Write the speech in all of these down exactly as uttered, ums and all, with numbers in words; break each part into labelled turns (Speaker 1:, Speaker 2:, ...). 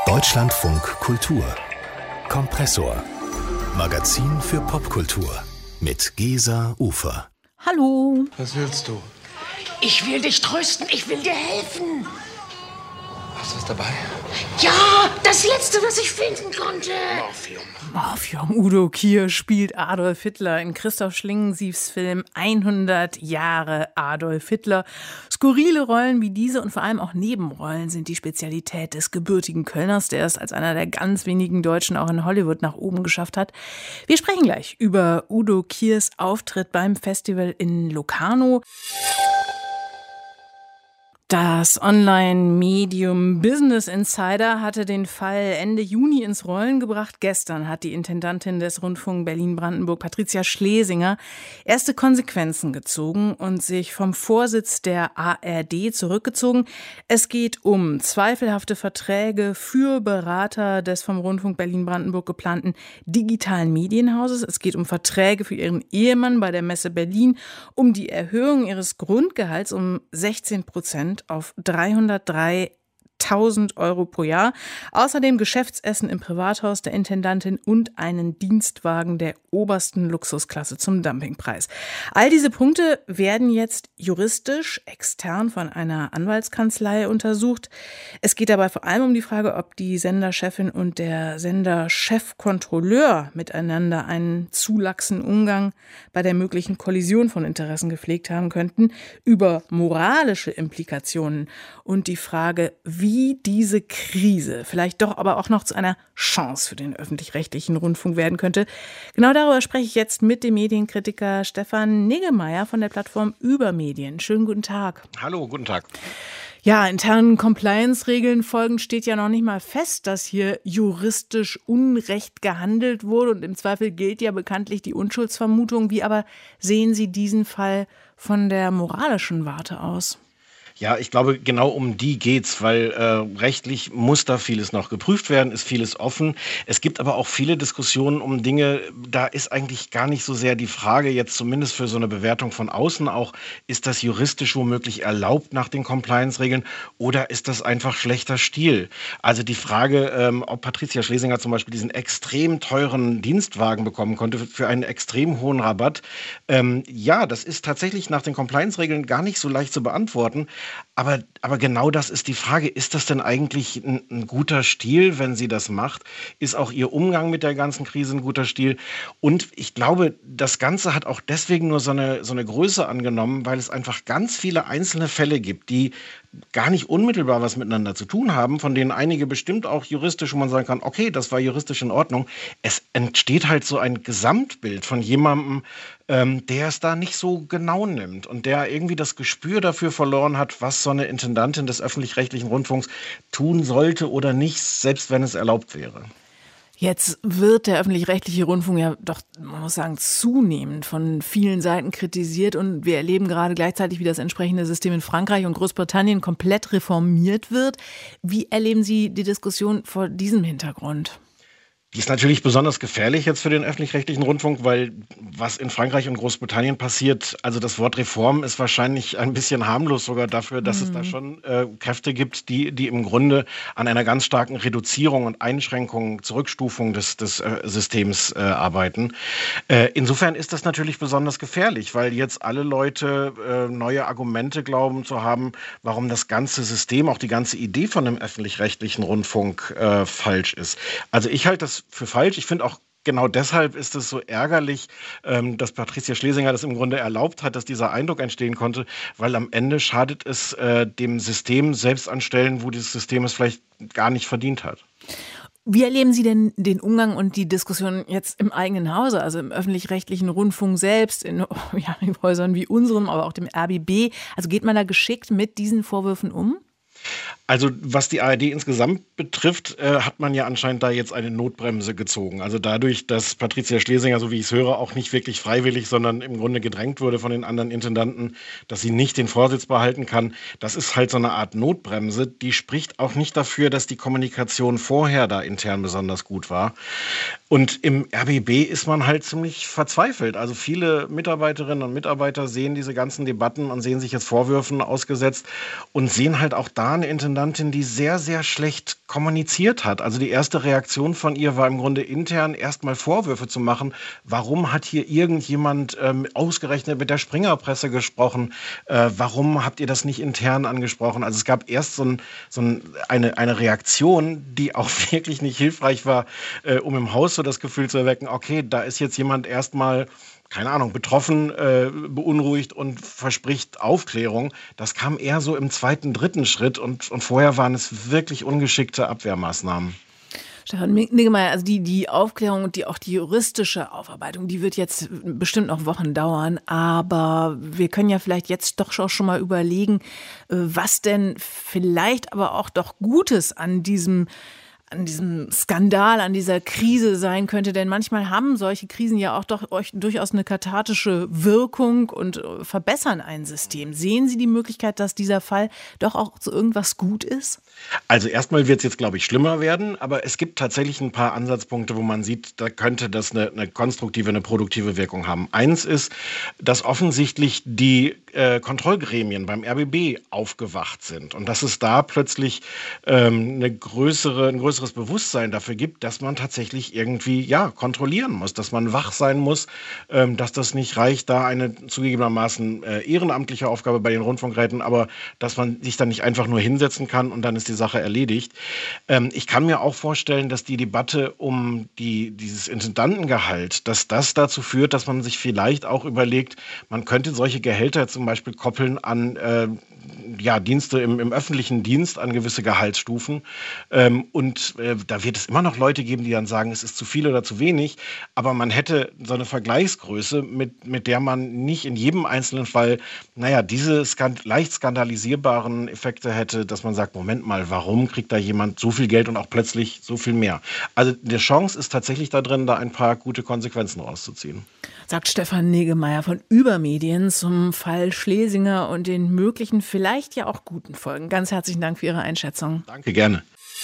Speaker 1: Deutschlandfunk Kultur. Kompressor. Magazin für Popkultur mit Gesa Ufer.
Speaker 2: Hallo.
Speaker 3: Was willst du?
Speaker 4: Ich will dich trösten, ich will dir helfen.
Speaker 3: Hast du was dabei?
Speaker 4: Ja, das Letzte, was ich finden konnte.
Speaker 3: Morphium.
Speaker 2: Morphium. Udo Kier spielt Adolf Hitler in Christoph Schlingensiefs Film hundert Jahre Adolf Hitler. Skurrile Rollen wie diese und vor allem auch Nebenrollen sind die Spezialität des gebürtigen Kölners, der es als einer der ganz wenigen Deutschen auch in Hollywood nach oben geschafft hat. Wir sprechen gleich über Udo Kiers Auftritt beim Festival in Locarno. Das Online-Medium Business Insider hatte den Fall Ende Juni ins Rollen gebracht. Gestern hat die Intendantin des Rundfunk Berlin-Brandenburg, Patricia Schlesinger, erste Konsequenzen gezogen und sich vom Vorsitz der A R D zurückgezogen. Es geht um zweifelhafte Verträge für Berater des vom Rundfunk Berlin-Brandenburg geplanten digitalen Medienhauses. Es geht um Verträge für ihren Ehemann bei der Messe Berlin, um die Erhöhung ihres Grundgehalts um sechzehn Prozent auf dreihundertdreitausend Euro pro Jahr. Außerdem Geschäftsessen im Privathaus der Intendantin und einen Dienstwagen der obersten Luxusklasse zum Dumpingpreis. All diese Punkte werden jetzt juristisch extern von einer Anwaltskanzlei untersucht. Es geht dabei vor allem um die Frage, ob die Senderchefin und der Senderchefkontrolleur miteinander einen zu laxen Umgang bei der möglichen Kollision von Interessen gepflegt haben könnten, über moralische Implikationen und die Frage, wie diese Krise vielleicht doch aber auch noch zu einer Chance für den öffentlich-rechtlichen Rundfunk werden könnte. Genau darüber spreche ich jetzt mit dem Medienkritiker Stefan Niggemeier von der Plattform Übermedien. Schönen guten Tag.
Speaker 3: Hallo, guten Tag.
Speaker 2: Ja, internen Compliance-Regeln folgend steht ja noch nicht mal fest, dass hier juristisch unrecht gehandelt wurde. Und im Zweifel gilt ja bekanntlich die Unschuldsvermutung. Wie aber sehen Sie diesen Fall von der moralischen Warte aus?
Speaker 3: Ja, ich glaube, genau um die geht's, weil äh, rechtlich muss da vieles noch geprüft werden, ist vieles offen. Es gibt aber auch viele Diskussionen um Dinge, da ist eigentlich gar nicht so sehr die Frage, jetzt zumindest für so eine Bewertung von außen auch, ist das juristisch womöglich erlaubt nach den Compliance-Regeln oder ist das einfach schlechter Stil? Also die Frage, ähm, ob Patricia Schlesinger zum Beispiel diesen extrem teuren Dienstwagen bekommen konnte für einen extrem hohen Rabatt, ähm, ja, das ist tatsächlich nach den Compliance-Regeln gar nicht so leicht zu beantworten. Aber, aber genau das ist die Frage. Ist das denn eigentlich ein, ein guter Stil, wenn sie das macht? Ist auch ihr Umgang mit der ganzen Krise ein guter Stil? Und ich glaube, das Ganze hat auch deswegen nur so eine, so eine Größe angenommen, weil es einfach ganz viele einzelne Fälle gibt, die gar nicht unmittelbar was miteinander zu tun haben, von denen einige bestimmt auch juristisch, wo man sagen kann, okay, das war juristisch in Ordnung. Es entsteht halt so ein Gesamtbild von jemandem, ähm, der es da nicht so genau nimmt und der irgendwie das Gespür dafür verloren hat, was so eine Intendantin des öffentlich-rechtlichen Rundfunks tun sollte oder nicht, selbst wenn es erlaubt wäre.
Speaker 2: Jetzt wird der öffentlich-rechtliche Rundfunk ja doch, man muss sagen, zunehmend von vielen Seiten kritisiert und wir erleben gerade gleichzeitig, wie das entsprechende System in Frankreich und Großbritannien komplett reformiert wird. Wie erleben Sie die Diskussion vor diesem Hintergrund?
Speaker 3: Die ist natürlich besonders gefährlich jetzt für den öffentlich-rechtlichen Rundfunk, weil was in Frankreich und Großbritannien passiert, also das Wort Reform ist wahrscheinlich ein bisschen harmlos sogar dafür, dass mhm. es da schon äh, Kräfte gibt, die, die im Grunde an einer ganz starken Reduzierung und Einschränkung, Zurückstufung des, des äh, Systems äh, arbeiten. Äh, insofern ist das natürlich besonders gefährlich, weil jetzt alle Leute äh, neue Argumente glauben zu haben, warum das ganze System, auch die ganze Idee von dem öffentlich-rechtlichen Rundfunk äh, falsch ist. Also ich halte das für falsch. Ich finde auch, genau deshalb ist es so ärgerlich, ähm, dass Patricia Schlesinger das im Grunde erlaubt hat, dass dieser Eindruck entstehen konnte, weil am Ende schadet es äh, dem System selbst an Stellen, wo dieses System es vielleicht gar nicht verdient hat.
Speaker 2: Wie erleben Sie denn den Umgang und die Diskussion jetzt im eigenen Hause, also im öffentlich-rechtlichen Rundfunk selbst, in, ja, in Häusern wie unserem, aber auch dem R B B? Also geht man da geschickt mit diesen Vorwürfen um?
Speaker 3: Also was die A R D insgesamt betrifft, äh, hat man ja anscheinend da jetzt eine Notbremse gezogen. Also dadurch, dass Patricia Schlesinger, so wie ich es höre, auch nicht wirklich freiwillig, sondern im Grunde gedrängt wurde von den anderen Intendanten, dass sie nicht den Vorsitz behalten kann. Das ist halt so eine Art Notbremse. Die spricht auch nicht dafür, dass die Kommunikation vorher da intern besonders gut war. Und im R B B ist man halt ziemlich verzweifelt. Also viele Mitarbeiterinnen und Mitarbeiter sehen diese ganzen Debatten und sehen sich jetzt Vorwürfen ausgesetzt und sehen halt auch da eine Intendantin, die sehr, sehr schlecht kommuniziert hat. Also die erste Reaktion von ihr war im Grunde intern erstmal Vorwürfe zu machen. Warum hat hier irgendjemand ähm, ausgerechnet mit der Springerpresse gesprochen? Äh, warum habt ihr das nicht intern angesprochen? Also es gab erst so, ein, so ein, eine, eine Reaktion, die auch wirklich nicht hilfreich war, äh, um im Haus so das Gefühl zu erwecken, okay, da ist jetzt jemand erstmal, keine Ahnung, betroffen, äh, beunruhigt und verspricht Aufklärung. Das kam eher so im zweiten, dritten Schritt und, und vorher waren es wirklich ungeschickte Abwehrmaßnahmen.
Speaker 2: Stefan Niggemeier, also die, die Aufklärung und die, auch die juristische Aufarbeitung, die wird jetzt bestimmt noch Wochen dauern, aber wir können ja vielleicht jetzt doch schon mal überlegen, was denn vielleicht aber auch doch Gutes an diesem an diesem Skandal, an dieser Krise sein könnte. Denn manchmal haben solche Krisen ja auch doch durchaus eine kathartische Wirkung und verbessern ein System. Sehen Sie die Möglichkeit, dass dieser Fall doch auch zu irgendwas gut ist?
Speaker 3: Also erstmal wird es jetzt, glaube ich, schlimmer werden, aber es gibt tatsächlich ein paar Ansatzpunkte, wo man sieht, da könnte das eine, eine konstruktive, eine produktive Wirkung haben. Eins ist, dass offensichtlich die äh, Kontrollgremien beim R B B aufgewacht sind und dass es da plötzlich ähm, eine größere, ein größeres Bewusstsein dafür gibt, dass man tatsächlich irgendwie ja kontrollieren muss, dass man wach sein muss, ähm, dass das nicht reicht, da eine zugegebenermaßen äh, ehrenamtliche Aufgabe bei den Rundfunkräten, aber dass man sich dann nicht einfach nur hinsetzen kann und dann ist die Sache erledigt. Ähm, ich kann mir auch vorstellen, dass die Debatte um die, dieses Intendantengehalt, dass das dazu führt, dass man sich vielleicht auch überlegt, man könnte solche Gehälter zum Beispiel koppeln an äh, ja, Dienste im, im öffentlichen Dienst, an gewisse Gehaltsstufen. Ähm, und äh, da wird es immer noch Leute geben, die dann sagen, es ist zu viel oder zu wenig. Aber man hätte so eine Vergleichsgröße, mit, mit der man nicht in jedem einzelnen Fall, naja, diese skand- leicht skandalisierbaren Effekte hätte, dass man sagt, Moment mal, warum kriegt da jemand so viel Geld und auch plötzlich so viel mehr? Also die Chance ist tatsächlich da drin, da ein paar gute Konsequenzen rauszuziehen.
Speaker 2: Sagt Stefan Niggemeier von Übermedien zum Fall Schlesinger und den möglichen, vielleicht ja auch guten Folgen. Ganz herzlichen Dank für Ihre Einschätzung.
Speaker 3: Danke, gerne.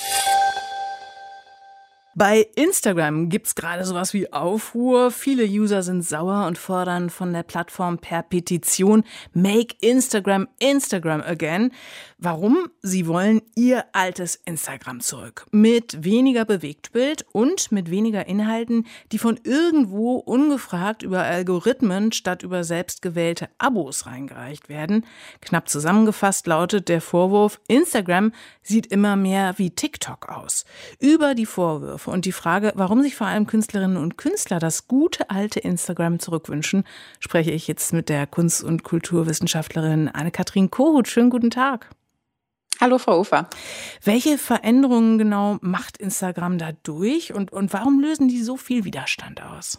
Speaker 2: Bei Instagram gibt's gerade sowas wie Aufruhr. Viele User sind sauer und fordern von der Plattform per Petition Make Instagram Instagram again. Warum? Sie wollen ihr altes Instagram zurück. Mit weniger Bewegtbild und mit weniger Inhalten, die von irgendwo ungefragt über Algorithmen statt über selbstgewählte Abos reingereicht werden. Knapp zusammengefasst lautet der Vorwurf, Instagram sieht immer mehr wie TikTok aus. Über die Vorwürfe und die Frage, warum sich vor allem Künstlerinnen und Künstler das gute alte Instagram zurückwünschen, spreche ich jetzt mit der Kunst- und Kulturwissenschaftlerin Anne-Kathrin Kohut. Schönen guten Tag.
Speaker 5: Hallo, Frau Ufer.
Speaker 2: Welche Veränderungen genau macht Instagram da durch und, und warum lösen die so viel Widerstand aus?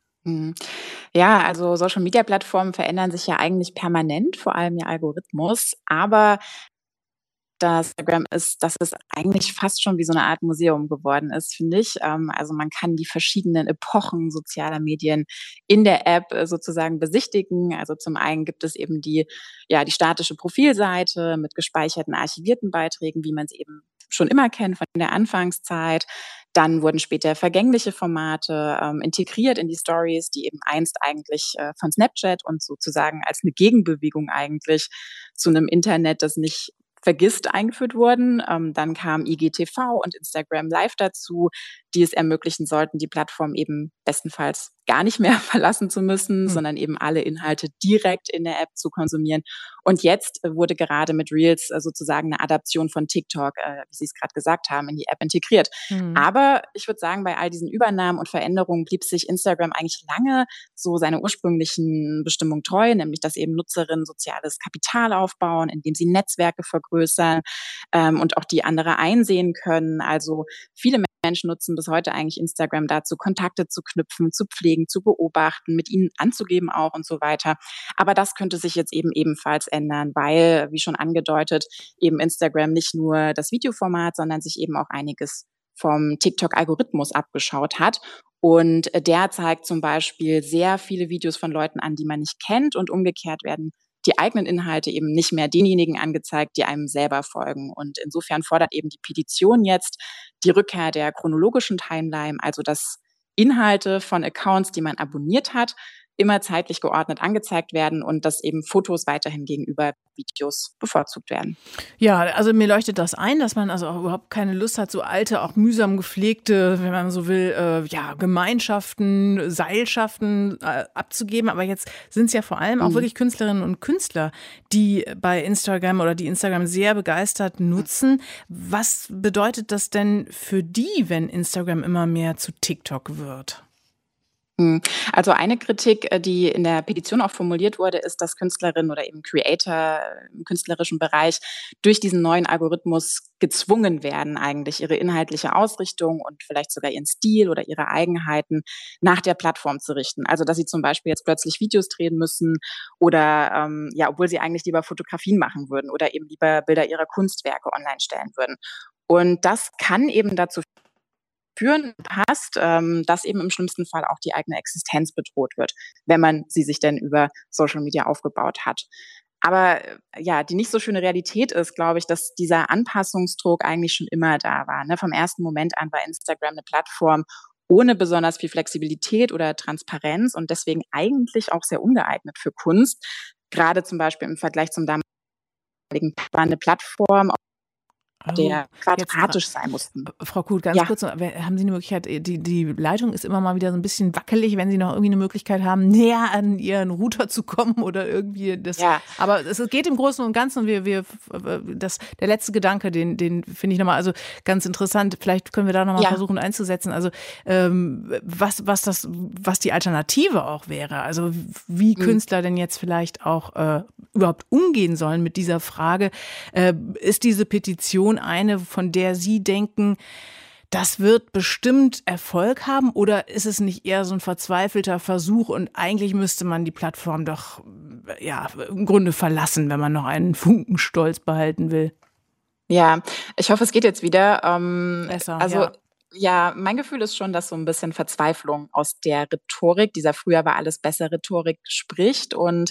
Speaker 5: Ja, also Social-Media-Plattformen verändern sich ja eigentlich permanent, vor allem ihr Algorithmus, aber das Instagram ist, dass es eigentlich fast schon wie so eine Art Museum geworden ist, finde ich. Ähm, also man kann die verschiedenen Epochen sozialer Medien in der App äh, sozusagen besichtigen. Also zum einen gibt es eben die, ja, die statische Profilseite mit gespeicherten archivierten Beiträgen, wie man sie eben schon immer kennt von der Anfangszeit. Dann wurden später vergängliche Formate ähm, integriert in die Stories, die eben einst eigentlich äh, von Snapchat und sozusagen als eine Gegenbewegung eigentlich zu einem Internet, das nicht vergisst, eingeführt wurden. Ähm, dann kam I G T V und Instagram Live dazu, die es ermöglichen sollten, die Plattform eben bestenfalls gar nicht mehr verlassen zu müssen, mhm. sondern eben alle Inhalte direkt in der App zu konsumieren. Und jetzt äh, wurde gerade mit Reels äh, sozusagen eine Adaption von TikTok, äh, wie Sie es gerade gesagt haben, in die App integriert. Mhm. Aber ich würde sagen, bei all diesen Übernahmen und Veränderungen blieb sich Instagram eigentlich lange so seiner ursprünglichen Bestimmung treu, nämlich dass eben Nutzerinnen soziales Kapital aufbauen, indem sie Netzwerke vergrößern ähm, und auch die andere einsehen können. Also viele Menschen nutzen bis heute eigentlich Instagram dazu, Kontakte zu knüpfen, zu pflegen, zu beobachten, mit ihnen anzugeben auch und so weiter. Aber das könnte sich jetzt eben ebenfalls ändern, weil, wie schon angedeutet, eben Instagram nicht nur das Videoformat, sondern sich eben auch einiges vom TikTok-Algorithmus abgeschaut hat. Und der zeigt zum Beispiel sehr viele Videos von Leuten an, die man nicht kennt, und umgekehrt werden die eigenen Inhalte eben nicht mehr denjenigen angezeigt, die einem selber folgen. Und insofern fordert eben die Petition jetzt die Rückkehr der chronologischen Timeline, also dass Inhalte von Accounts, die man abonniert hat, immer zeitlich geordnet angezeigt werden und dass eben Fotos weiterhin gegenüber Videos bevorzugt werden.
Speaker 2: Ja, also mir leuchtet das ein, dass man also auch überhaupt keine Lust hat, so alte, auch mühsam gepflegte, wenn man so will, äh, ja, Gemeinschaften, Seilschaften äh, abzugeben. Aber jetzt sind es ja vor allem auch mhm. wirklich Künstlerinnen und Künstler, die bei Instagram oder die Instagram sehr begeistert nutzen. Was bedeutet das denn für die, wenn Instagram immer mehr zu TikTok wird?
Speaker 5: Also eine Kritik, die in der Petition auch formuliert wurde, ist, dass Künstlerinnen oder eben Creator im künstlerischen Bereich durch diesen neuen Algorithmus gezwungen werden, eigentlich ihre inhaltliche Ausrichtung und vielleicht sogar ihren Stil oder ihre Eigenheiten nach der Plattform zu richten. Also dass sie zum Beispiel jetzt plötzlich Videos drehen müssen oder ähm, ja, obwohl sie eigentlich lieber Fotografien machen würden oder eben lieber Bilder ihrer Kunstwerke online stellen würden. Und das kann eben dazu führen passt, ähm, dass eben im schlimmsten Fall auch die eigene Existenz bedroht wird, wenn man sie sich denn über Social Media aufgebaut hat. Aber äh, ja, die nicht so schöne Realität ist, glaube ich, dass dieser Anpassungsdruck eigentlich schon immer da war. Ne? Vom ersten Moment an war Instagram eine Plattform ohne besonders viel Flexibilität oder Transparenz und deswegen eigentlich auch sehr ungeeignet für Kunst. Gerade zum Beispiel im Vergleich zum damaligen war eine Plattform, der quadratisch
Speaker 2: jetzt,
Speaker 5: sein mussten.
Speaker 2: Frau Kuth, ganz
Speaker 5: ja.
Speaker 2: kurz, haben Sie eine Möglichkeit, die, die Leitung ist immer mal wieder so ein bisschen wackelig, wenn Sie noch irgendwie eine Möglichkeit haben, näher an Ihren Router zu kommen oder irgendwie das.
Speaker 5: Ja.
Speaker 2: Aber es geht im Großen und Ganzen und wir, wir, das, der letzte Gedanke, den, den finde ich nochmal, also ganz interessant, vielleicht können wir da nochmal ja. versuchen einzusetzen, also ähm, was, was das, was die Alternative auch wäre, also wie mhm. Künstler denn jetzt vielleicht auch äh, überhaupt umgehen sollen mit dieser Frage, äh, ist diese Petition eine, von der Sie denken, das wird bestimmt Erfolg haben oder ist es nicht eher so ein verzweifelter Versuch und eigentlich müsste man die Plattform doch ja im Grunde verlassen, wenn man noch einen Funken Stolz behalten will?
Speaker 5: Ja, ich hoffe, es geht jetzt wieder. Ähm,
Speaker 2: Besser,
Speaker 5: also
Speaker 2: ja.
Speaker 5: Ja, mein Gefühl ist schon, dass so ein bisschen Verzweiflung aus der Rhetorik, dieser früher war alles besser Rhetorik spricht und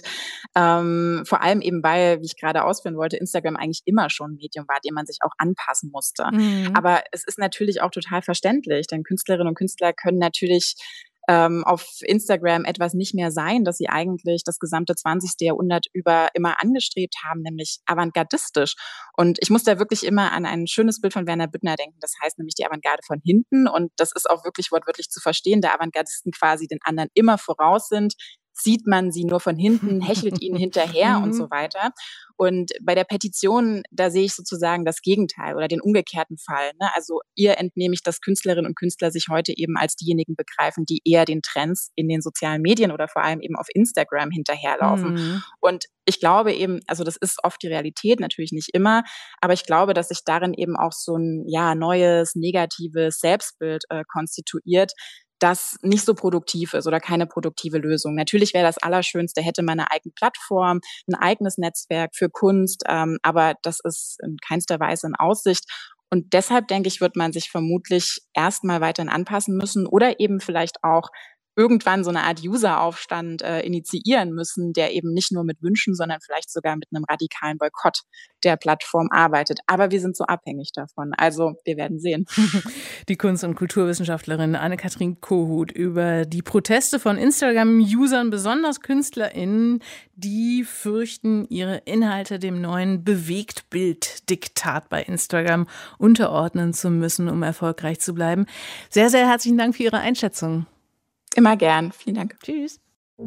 Speaker 5: ähm, vor allem eben, weil, wie ich gerade ausführen wollte, Instagram eigentlich immer schon ein Medium war, dem man sich auch anpassen musste.
Speaker 2: Mhm.
Speaker 5: Aber es ist natürlich auch total verständlich, denn Künstlerinnen und Künstler können natürlich ähm, auf Instagram etwas nicht mehr sein, das sie eigentlich das gesamte zwanzigste Jahrhundert über immer angestrebt haben, nämlich avantgardistisch. Und ich muss da wirklich immer an ein schönes Bild von Werner Büttner denken, das heißt nämlich die Avantgarde von hinten und das ist auch wirklich wortwörtlich zu verstehen, da Avantgardisten quasi den anderen immer voraus sind, sieht man sie nur von hinten, hechelt ihnen hinterher und so weiter. Und bei der Petition, da sehe ich sozusagen das Gegenteil oder den umgekehrten Fall. Ne? Also ihr entnehme ich, dass Künstlerinnen und Künstler sich heute eben als diejenigen begreifen, die eher den Trends in den sozialen Medien oder vor allem eben auf Instagram hinterherlaufen.
Speaker 2: Mhm.
Speaker 5: Und ich glaube eben, also das ist oft die Realität, natürlich nicht immer, aber ich glaube, dass sich darin eben auch so ein ja neues, negatives Selbstbild äh, konstituiert, das nicht so produktiv ist oder keine produktive Lösung. Natürlich wäre das Allerschönste, hätte man eine eigene Plattform, ein eigenes Netzwerk für Kunst, ähm, aber das ist in keinster Weise in Aussicht. Und deshalb, denke ich, wird man sich vermutlich erstmal weiterhin anpassen müssen oder eben vielleicht auch irgendwann so eine Art Useraufstand äh, initiieren müssen, der eben nicht nur mit Wünschen, sondern vielleicht sogar mit einem radikalen Boykott der Plattform arbeitet. Aber wir sind so abhängig davon. Also wir werden sehen.
Speaker 2: Die Kunst- und Kulturwissenschaftlerin Anne-Kathrin Kohut über die Proteste von Instagram-Usern, besonders KünstlerInnen, die fürchten, ihre Inhalte dem neuen Bewegtbild-Diktat bei Instagram unterordnen zu müssen, um erfolgreich zu bleiben. Sehr, sehr herzlichen Dank für Ihre Einschätzung.
Speaker 5: Immer gern. Vielen Dank.
Speaker 2: Tschüss.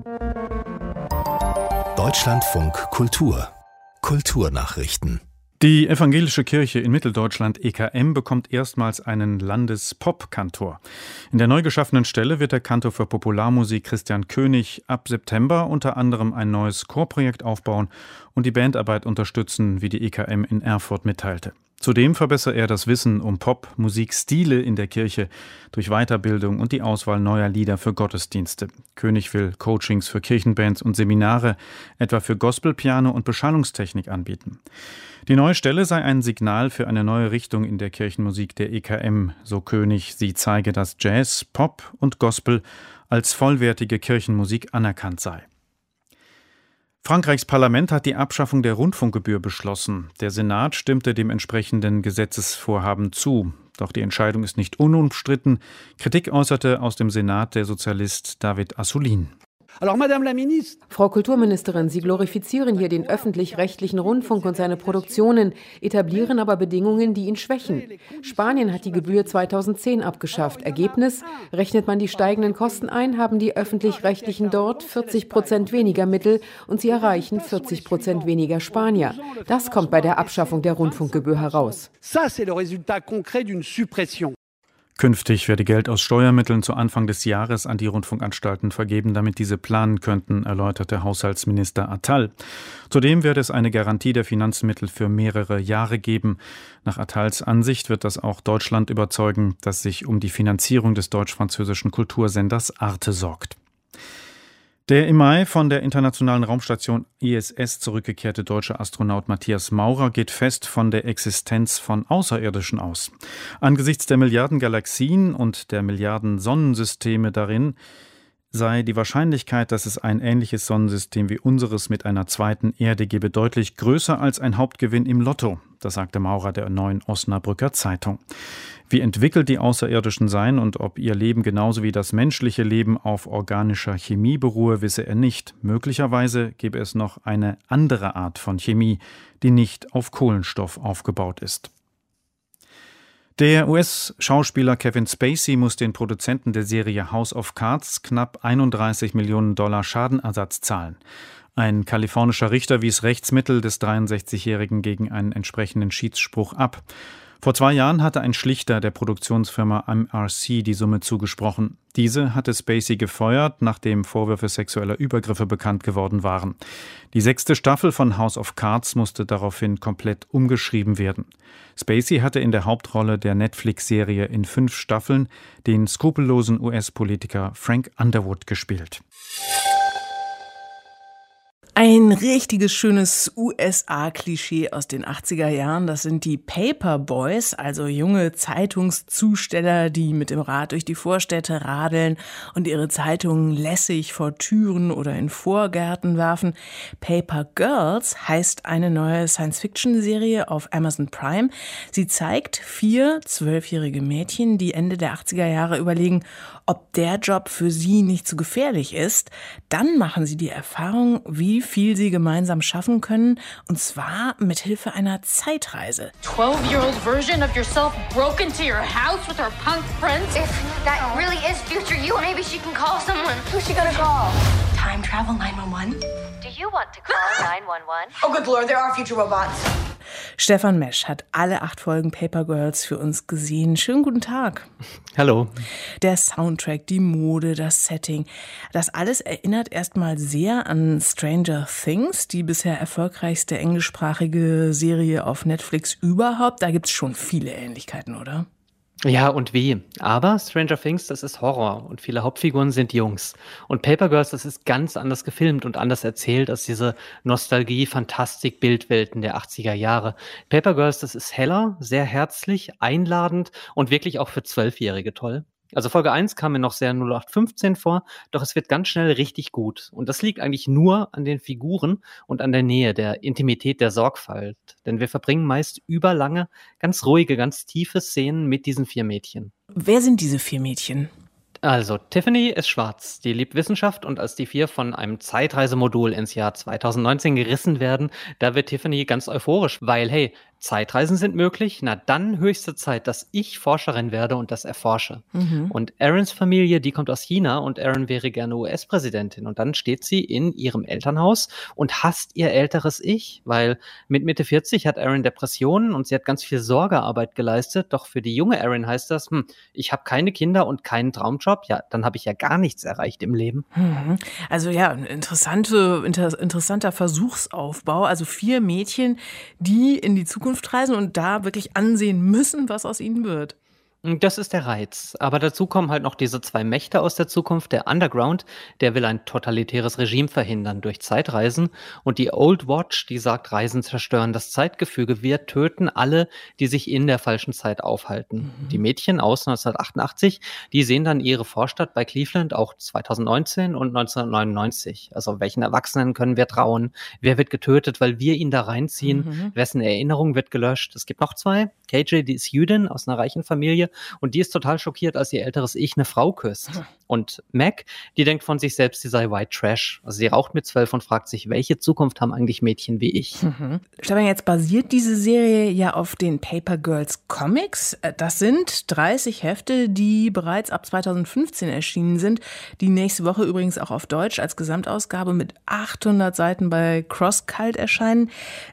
Speaker 1: Deutschlandfunk Kultur. Kulturnachrichten.
Speaker 6: Die evangelische Kirche in Mitteldeutschland E K M bekommt erstmals einen Landespop-Kantor. In der neu geschaffenen Stelle wird der Kantor für Popularmusik Christian König ab September unter anderem ein neues Chorprojekt aufbauen und die Bandarbeit unterstützen, wie die E K M in Erfurt mitteilte. Zudem verbessere er das Wissen um Pop-Musikstile in der Kirche durch Weiterbildung und die Auswahl neuer Lieder für Gottesdienste. König will Coachings für Kirchenbands und Seminare, etwa für Gospelpiano und Beschallungstechnik anbieten. Die neue Stelle sei ein Signal für eine neue Richtung in der Kirchenmusik der E K M, so König. Sie zeige, dass Jazz, Pop und Gospel als vollwertige Kirchenmusik anerkannt sei. Frankreichs Parlament hat die Abschaffung der Rundfunkgebühr beschlossen. Der Senat stimmte dem entsprechenden Gesetzesvorhaben zu. Doch die Entscheidung ist nicht unumstritten. Kritik äußerte aus dem Senat der Sozialist David Assouline.
Speaker 7: Frau Kulturministerin, Sie glorifizieren hier den öffentlich-rechtlichen Rundfunk und seine Produktionen, etablieren aber Bedingungen, die ihn schwächen. Spanien hat die Gebühr zweitausendzehn abgeschafft. Ergebnis: Rechnet man die steigenden Kosten ein, haben die öffentlich-rechtlichen dort vierzig Prozent weniger Mittel und sie erreichen vierzig Prozent weniger Spanier. Das kommt bei der Abschaffung der Rundfunkgebühr heraus.
Speaker 6: Künftig werde Geld aus Steuermitteln zu Anfang des Jahres an die Rundfunkanstalten vergeben, damit diese planen könnten, erläuterte Haushaltsminister Attal. Zudem werde es eine Garantie der Finanzmittel für mehrere Jahre geben. Nach Attals Ansicht wird das auch Deutschland überzeugen, das sich um die Finanzierung des deutsch-französischen Kultursenders Arte sorgt. Der im Mai von der internationalen Raumstation I S S zurückgekehrte deutsche Astronaut Matthias Maurer geht fest von der Existenz von Außerirdischen aus. Angesichts der Milliarden Galaxien und der Milliarden Sonnensysteme darin sei die Wahrscheinlichkeit, dass es ein ähnliches Sonnensystem wie unseres mit einer zweiten Erde gebe, deutlich größer als ein Hauptgewinn im Lotto. Das sagte Maurer der Neuen Osnabrücker Zeitung. Wie entwickelt die Außerirdischen seien und ob ihr Leben genauso wie das menschliche Leben auf organischer Chemie beruhe, wisse er nicht. Möglicherweise gäbe es noch eine andere Art von Chemie, die nicht auf Kohlenstoff aufgebaut ist. Der U S-Schauspieler Kevin Spacey muss den Produzenten der Serie House of Cards knapp einunddreißig Millionen Dollar Schadenersatz zahlen. Ein kalifornischer Richter wies Rechtsmittel des dreiundsechzigjährigen gegen einen entsprechenden Schiedsspruch ab. Vor zwei Jahren hatte ein Schlichter der Produktionsfirma M R C die Summe zugesprochen. Diese hatte Spacey gefeuert, nachdem Vorwürfe sexueller Übergriffe bekannt geworden waren. Die sechste Staffel von House of Cards musste daraufhin komplett umgeschrieben werden. Spacey hatte in der Hauptrolle der Netflix-Serie in fünf Staffeln den skrupellosen U S-Politiker Frank Underwood gespielt.
Speaker 2: Ein richtiges schönes U S A-Klischee aus den achtziger Jahren, das sind die Paperboys, also junge Zeitungszusteller, die mit dem Rad durch die Vorstädte radeln und ihre Zeitungen lässig vor Türen oder in Vorgärten werfen. Paper Girls heißt eine neue Science-Fiction-Serie auf Amazon Prime. Sie zeigt vier zwölfjährige Mädchen, die Ende der achtziger Jahre überlegen, ob der Job für sie nicht zu gefährlich ist. Dann machen sie die Erfahrung, wie viel sie gemeinsam schaffen können, und zwar mit Hilfe einer Zeitreise.
Speaker 8: twelve-year-old version of yourself broke into your house with her punk friends?
Speaker 9: If that really is future you, maybe she can call someone.
Speaker 8: Who's she gonna call?
Speaker 9: Time travel nine one one?
Speaker 10: Do you want to call nine one one?
Speaker 8: Oh, good Lord, there are future robots.
Speaker 2: Stefan Mesch hat alle acht Folgen Paper Girls für uns gesehen. Schönen guten Tag.
Speaker 11: Hallo.
Speaker 2: Der Soundtrack, die Mode, das Setting, das alles erinnert erstmal sehr an Stranger Things, die bisher erfolgreichste englischsprachige Serie auf Netflix überhaupt. Da gibt's schon viele Ähnlichkeiten, oder?
Speaker 11: Ja, und wie? Aber Stranger Things, das ist Horror und viele Hauptfiguren sind Jungs. Und Paper Girls, das ist ganz anders gefilmt und anders erzählt als diese Nostalgie-Fantastik-Bildwelten der achtziger Jahre. Paper Girls, das ist heller, sehr herzlich, einladend und wirklich auch für Zwölfjährige toll. Also Folge eins kam mir noch sehr null acht fünfzehn vor, doch es wird ganz schnell richtig gut. Und das liegt eigentlich nur an den Figuren und an der Nähe, der Intimität, der Sorgfalt. Denn wir verbringen meist überlange, ganz ruhige, ganz tiefe Szenen mit diesen vier Mädchen.
Speaker 2: Wer sind diese vier Mädchen?
Speaker 11: Also, Tiffany ist schwarz, die liebt Wissenschaft und als die vier von einem Zeitreisemodul ins Jahr zweitausendneunzehn gerissen werden, da wird Tiffany ganz euphorisch, weil, hey, Zeitreisen sind möglich, na dann höchste Zeit, dass ich Forscherin werde und das erforsche. Mhm. Und Aarons Familie, die kommt aus China und Aaron wäre gerne U S-Präsidentin und dann steht sie in ihrem Elternhaus und hasst ihr älteres Ich, weil mit Mitte vierzig hat Aaron Depressionen und sie hat ganz viel Sorgearbeit geleistet, doch für die junge Aaron heißt das, hm, ich habe keine Kinder und keinen Traumjob, ja, dann habe ich ja gar nichts erreicht im Leben.
Speaker 2: Mhm. Also ja, ein interessante, inter, interessanter Versuchsaufbau, also vier Mädchen, die in die Zukunft reisen und da wirklich ansehen müssen, was aus ihnen wird.
Speaker 11: Das ist der Reiz. Aber dazu kommen halt noch diese zwei Mächte aus der Zukunft. Der Underground, der will ein totalitäres Regime verhindern durch Zeitreisen. Und die Old Watch, die sagt, Reisen zerstören das Zeitgefüge. Wir töten alle, die sich in der falschen Zeit aufhalten. Mhm. Die Mädchen aus neunzehnhundertachtundachtzig, die sehen dann ihre Vorstadt bei Cleveland auch zweitausendneunzehn und neunzehnhundertneunundneunzig. Also welchen Erwachsenen können wir trauen? Wer wird getötet, weil wir ihn da reinziehen? Mhm. Wessen Erinnerung wird gelöscht? Es gibt noch zwei. K J, die ist Jüdin aus einer reichen Familie. Und die ist total schockiert, als ihr älteres Ich eine Frau küsst. Und Mac, die denkt von sich selbst, sie sei White Trash. Also sie raucht mit zwölf und fragt sich, welche Zukunft haben eigentlich Mädchen wie ich?
Speaker 2: Mhm. Stefan, jetzt basiert diese Serie ja auf den Paper Girls Comics. Das sind dreißig Hefte, die bereits ab zweitausendfünfzehn erschienen sind. Die nächste Woche übrigens auch auf Deutsch als Gesamtausgabe mit achthundert Seiten bei CrossCult erscheinen.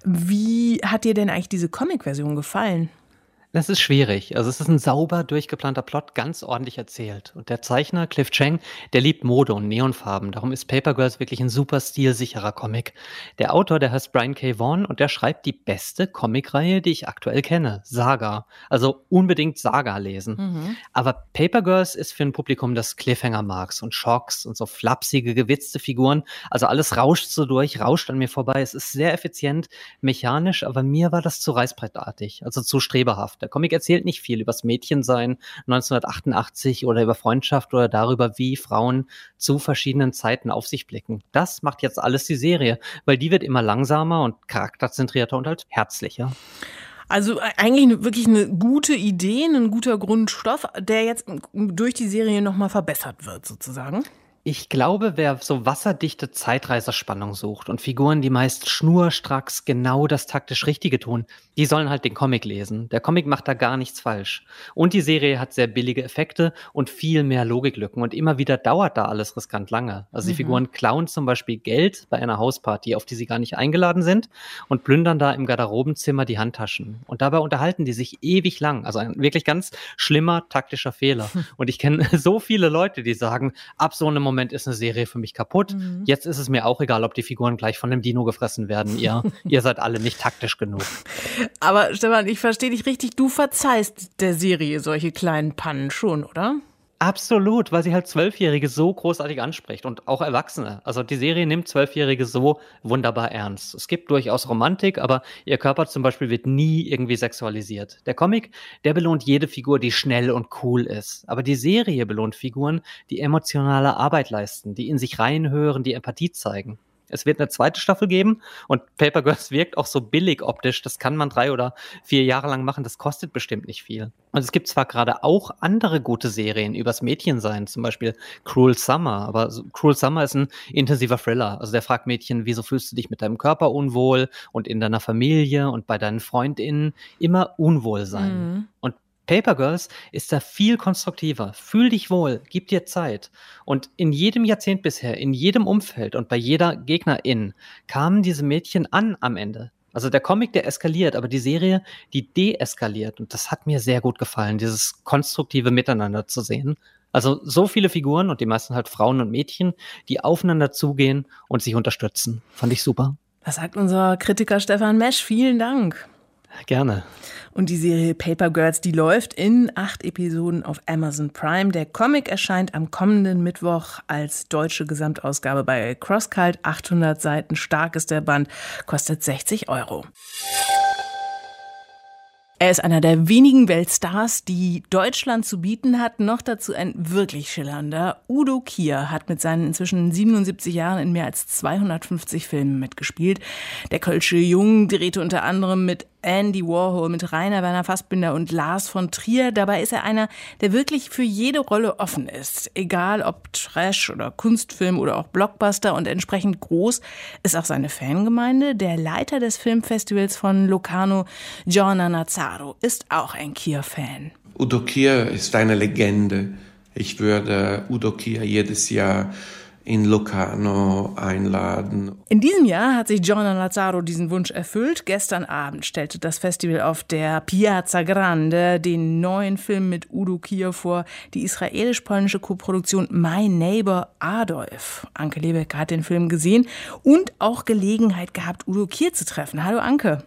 Speaker 2: Wie hat dir denn eigentlich diese Comic-Version gefallen?
Speaker 11: Das ist schwierig. Also es ist ein sauber durchgeplanter Plot, ganz ordentlich erzählt. Und der Zeichner, Cliff Chiang, der liebt Mode und Neonfarben. Darum ist Paper Girls wirklich ein super stilsicherer Comic. Der Autor, der heißt Brian K. Vaughan und der schreibt die beste Comicreihe, die ich aktuell kenne, Saga. Also unbedingt Saga lesen. Mhm. Aber Paper Girls ist für ein Publikum, das Cliffhanger mag und Schocks und so flapsige, gewitzte Figuren. Also alles rauscht so durch, rauscht an mir vorbei. Es ist sehr effizient, mechanisch, aber mir war das zu reißbrettartig, also zu streberhaft. Der Comic erzählt nicht viel übers Mädchensein neunzehnhundertachtundachtzig oder über Freundschaft oder darüber, wie Frauen zu verschiedenen Zeiten auf sich blicken. Das macht jetzt alles die Serie, weil die wird immer langsamer und charakterzentrierter und halt herzlicher.
Speaker 2: Also eigentlich wirklich eine gute Idee, ein guter Grundstoff, der jetzt durch die Serie nochmal verbessert wird sozusagen.
Speaker 11: Ich glaube, wer so wasserdichte Zeitreiserspannung sucht und Figuren, die meist schnurstracks genau das taktisch Richtige tun, die sollen halt den Comic lesen. Der Comic macht da gar nichts falsch. Und die Serie hat sehr billige Effekte und viel mehr Logiklücken. Und immer wieder dauert da alles riskant lange. Also die mhm. Figuren klauen zum Beispiel Geld bei einer Hausparty, auf die sie gar nicht eingeladen sind, und plündern da im Garderobenzimmer die Handtaschen. Und dabei unterhalten die sich ewig lang. Also ein wirklich ganz schlimmer taktischer Fehler. Hm. Und ich kenne so viele Leute, die sagen, ab so einem Moment ist eine Serie für mich kaputt. Mhm. Jetzt ist es mir auch egal, ob die Figuren gleich von einem Dino gefressen werden. Ihr, ihr seid alle nicht taktisch genug.
Speaker 2: Aber Stefan, ich verstehe dich richtig, du verzeihst der Serie solche kleinen Pannen schon, oder?
Speaker 11: Absolut, weil sie halt Zwölfjährige so großartig anspricht und auch Erwachsene. Also die Serie nimmt Zwölfjährige so wunderbar ernst. Es gibt durchaus Romantik, aber ihr Körper zum Beispiel wird nie irgendwie sexualisiert. Der Comic, der belohnt jede Figur, die schnell und cool ist. Aber die Serie belohnt Figuren, die emotionale Arbeit leisten, die in sich reinhören, die Empathie zeigen. Es wird eine zweite Staffel geben und Paper Girls wirkt auch so billig optisch. Das kann man drei oder vier Jahre lang machen. Das kostet bestimmt nicht viel. Und es gibt zwar gerade auch andere gute Serien übers Mädchensein, zum Beispiel Cruel Summer. Aber Cruel Summer ist ein intensiver Thriller. Also der fragt Mädchen, wieso fühlst du dich mit deinem Körper unwohl und in deiner Familie und bei deinen FreundInnen immer unwohl sein. Mhm. Und Paper Girls ist da viel konstruktiver. Fühl dich wohl, gib dir Zeit. Und in jedem Jahrzehnt bisher, in jedem Umfeld und bei jeder Gegnerin kamen diese Mädchen an am Ende. Also der Comic, der eskaliert, aber die Serie, die deeskaliert. Und das hat mir sehr gut gefallen, dieses konstruktive Miteinander zu sehen. Also so viele Figuren und die meisten halt Frauen und Mädchen, die aufeinander zugehen und sich unterstützen. Fand ich super.
Speaker 2: Was sagt unser Kritiker Stefan Mesch? Vielen Dank.
Speaker 11: Gerne.
Speaker 2: Und die Serie Paper Girls, die läuft in acht Episoden auf Amazon Prime. Der Comic erscheint am kommenden Mittwoch als deutsche Gesamtausgabe bei CrossCult. achthundert Seiten stark ist der Band, kostet sechzig Euro. Er ist einer der wenigen Weltstars, die Deutschland zu bieten hat. Noch dazu ein wirklich schillernder. Udo Kier hat mit seinen inzwischen siebenundsiebzig Jahren in mehr als zweihundertfünfzig Filmen mitgespielt. Der Kölsche Jung drehte unter anderem mit Andy Warhol, mit Rainer Werner Fassbinder und Lars von Trier. Dabei ist er einer, der wirklich für jede Rolle offen ist. Egal ob Trash oder Kunstfilm oder auch Blockbuster, und entsprechend groß ist auch seine Fangemeinde. Der Leiter des Filmfestivals von Locarno, Giorno Nazzaro, ist auch ein Kier-Fan.
Speaker 12: Udo Kier ist eine Legende. Ich würde Udo Kier jedes Jahr in Locarno einladen.
Speaker 2: In diesem Jahr hat sich Giorno Nazzaro diesen Wunsch erfüllt. Gestern Abend stellte das Festival auf der Piazza Grande den neuen Film mit Udo Kier vor, die israelisch-polnische Koproduktion My Neighbor Adolf. Anke Lebeck hat den Film gesehen und auch Gelegenheit gehabt, Udo Kier zu treffen. Hallo Anke.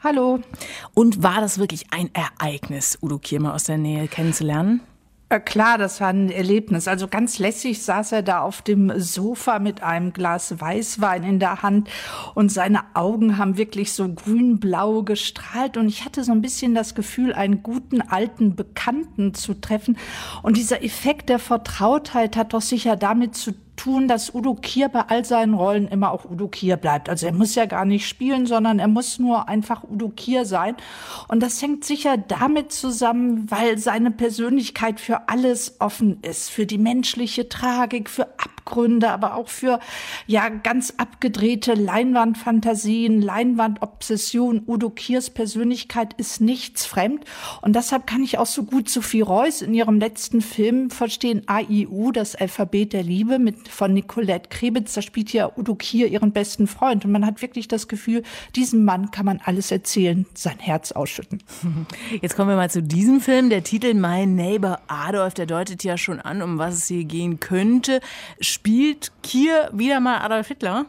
Speaker 2: Hallo. Und war das wirklich ein Ereignis, Udo Kier mal aus der Nähe kennenzulernen?
Speaker 13: Äh, klar, das war ein Erlebnis. Also ganz lässig saß er da auf dem Sofa mit einem Glas Weißwein in der Hand und seine Augen haben wirklich so grün-blau gestrahlt und ich hatte so ein bisschen das Gefühl, einen guten alten Bekannten zu treffen. Und dieser Effekt der Vertrautheit hat doch sicher damit zu tun, dass Udo Kier bei all seinen Rollen immer auch Udo Kier bleibt. Also er muss ja gar nicht spielen, sondern er muss nur einfach Udo Kier sein. Und das hängt sicher damit zusammen, weil seine Persönlichkeit für alles offen ist. Für die menschliche Tragik, für Abgründe, aber auch für ja ganz abgedrehte Leinwandfantasien, Leinwandobsession. Udo Kiers Persönlichkeit ist nichts fremd. Und deshalb kann ich auch so gut Sophie Reuss in ihrem letzten Film verstehen, A I U, das Alphabet der Liebe, mit von Nicolette Krebitz, da spielt ja Udo Kier ihren besten Freund. Und man hat wirklich das Gefühl, diesem Mann kann man alles erzählen, sein Herz ausschütten.
Speaker 2: Jetzt kommen wir mal zu diesem Film. Der Titel My Neighbor Adolf, der deutet ja schon an, um was es hier gehen könnte. Spielt Kier wieder mal Adolf Hitler?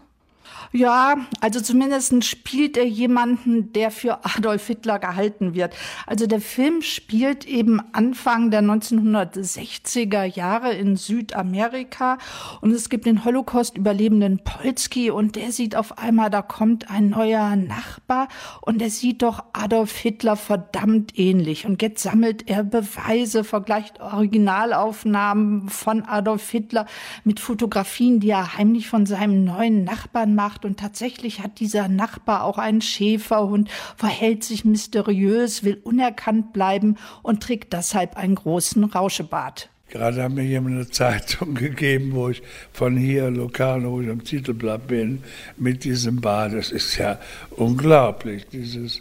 Speaker 13: Ja, also zumindest spielt er jemanden, der für Adolf Hitler gehalten wird. Also der Film spielt eben Anfang der neunzehnhundertsechziger Jahre in Südamerika und es gibt den Holocaust-Überlebenden Polski und der sieht auf einmal, da kommt ein neuer Nachbar und der sieht doch Adolf Hitler verdammt ähnlich. Und jetzt sammelt er Beweise, vergleicht Originalaufnahmen von Adolf Hitler mit Fotografien, die er heimlich von seinem neuen Nachbarn macht. Und tatsächlich hat dieser Nachbar auch einen Schäferhund, verhält sich mysteriös, will unerkannt bleiben und trägt deshalb einen großen Rauschebart.
Speaker 14: Gerade hat mir jemand eine Zeitung gegeben, wo ich von hier, Locarno, wo ich am Titelblatt bin, mit diesem Bart. Das ist ja unglaublich, dieses,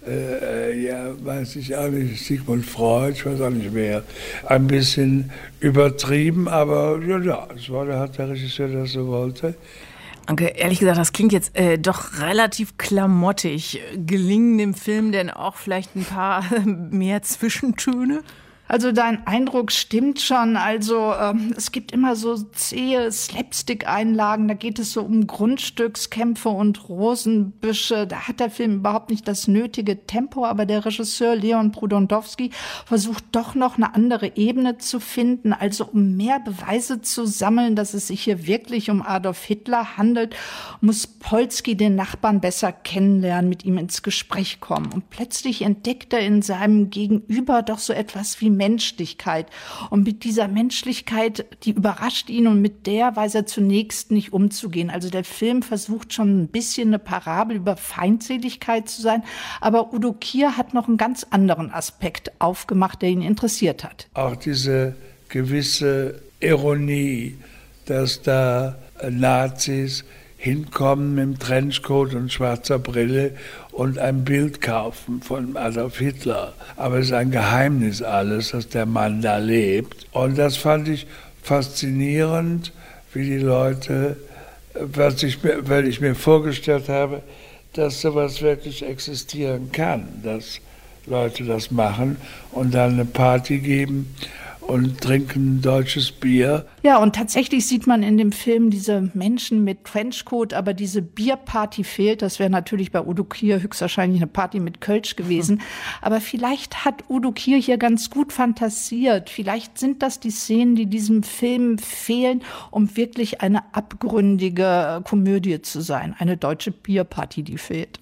Speaker 14: äh, ja, weiß ich auch nicht, Sigmund Freud, ich weiß auch nicht mehr. Ein bisschen übertrieben, aber ja, ja, es war, da hat der Regisseur das so wollte.
Speaker 2: Anke, ehrlich gesagt, das klingt jetzt äh, doch relativ klamottig. Gelingen dem Film denn auch vielleicht ein paar mehr Zwischentöne?
Speaker 13: Also dein Eindruck stimmt schon. Also ähm, es gibt immer so zähe Slapstick-Einlagen. Da geht es so um Grundstückskämpfe und Rosenbüsche. Da hat der Film überhaupt nicht das nötige Tempo. Aber der Regisseur Leon Brudondowski versucht doch noch eine andere Ebene zu finden. Also um mehr Beweise zu sammeln, dass es sich hier wirklich um Adolf Hitler handelt, muss Polski den Nachbarn besser kennenlernen, mit ihm ins Gespräch kommen. Und plötzlich entdeckt er in seinem Gegenüber doch so etwas wie Menschlichkeit. Und mit dieser Menschlichkeit, die überrascht ihn und mit der weiß er zunächst nicht umzugehen. Also der Film versucht schon ein bisschen eine Parabel über Feindseligkeit zu sein, aber Udo Kier hat noch einen ganz anderen Aspekt aufgemacht, der ihn interessiert hat.
Speaker 14: Auch diese gewisse Ironie, dass da Nazis hinkommen mit dem Trenchcoat und schwarzer Brille und ein Bild kaufen von Adolf Hitler. Aber es ist ein Geheimnis alles, dass der Mann da lebt. Und das fand ich faszinierend, wie die Leute, was ich mir, weil ich mir vorgestellt habe, dass sowas wirklich existieren kann, dass Leute das machen und dann eine Party geben und trinken deutsches Bier.
Speaker 13: Ja, und tatsächlich sieht man in dem Film diese Menschen mit Trenchcoat, aber diese Bierparty fehlt. Das wäre natürlich bei Udo Kier höchstwahrscheinlich eine Party mit Kölsch gewesen. Hm. Aber vielleicht hat Udo Kier hier ganz gut fantasiert. Vielleicht sind das die Szenen, die diesem Film fehlen, um wirklich eine abgründige Komödie zu sein. Eine deutsche Bierparty, die fehlt.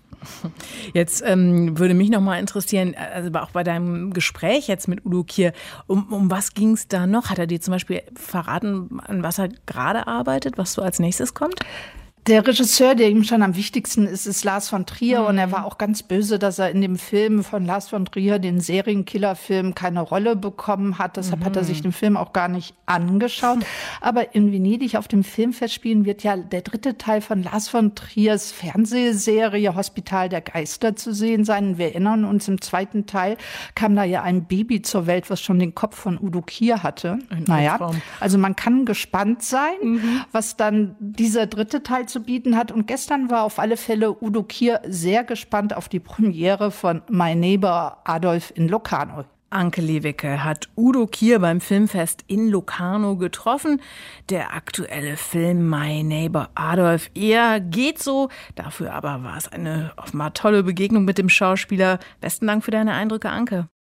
Speaker 2: Jetzt ähm, würde mich noch mal interessieren, also auch bei deinem Gespräch jetzt mit Udo Kier, um, um was ging es da noch? Hat er dir zum Beispiel verraten, an was er gerade arbeitet, was so als nächstes kommt?
Speaker 13: Der Regisseur, der ihm schon am wichtigsten ist, ist Lars von Trier. Mhm. Und er war auch ganz böse, dass er in dem Film von Lars von Trier, den Serienkiller-Film, keine Rolle bekommen hat. Deshalb mhm. hat er sich den Film auch gar nicht angeschaut. Aber in Venedig auf dem Filmfestspielen wird ja der dritte Teil von Lars von Triers Fernsehserie Hospital der Geister zu sehen sein. Wir erinnern uns, im zweiten Teil kam da ja ein Baby zur Welt, was schon den Kopf von Udo Kier hatte. Ein naja, Traum. Also man kann gespannt sein, mhm. was dann dieser dritte Teil zu bieten hat. Und gestern war auf alle Fälle Udo Kier sehr gespannt auf die Premiere von My Neighbor Adolf in Locarno.
Speaker 2: Anke Lewicke hat Udo Kier beim Filmfest in Locarno getroffen. Der aktuelle Film My Neighbor Adolf, er geht so. Dafür aber war es eine offenbar tolle Begegnung mit dem Schauspieler. Besten Dank für deine Eindrücke, Anke.